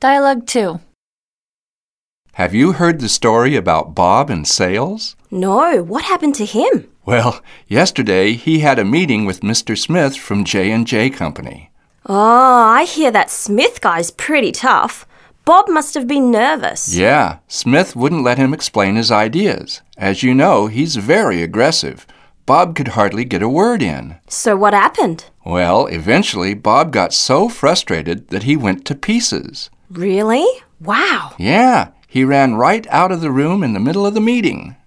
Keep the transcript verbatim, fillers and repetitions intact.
Dialogue two. Have you heard the story about Bob in sales? No, what happened to him? Well, yesterday he had a meeting with Mister Smith from J and J Company. Oh, I hear that Smith guy's pretty tough. Bob must have been nervous. Yeah, Smith wouldn't let him explain his ideas. As you know, he's very aggressive. Bob could hardly get a word in. So what happened? Well, eventually Bob got so frustrated that he went to pieces. Really? Wow. Yeah, he ran right out of the room in the middle of the meeting.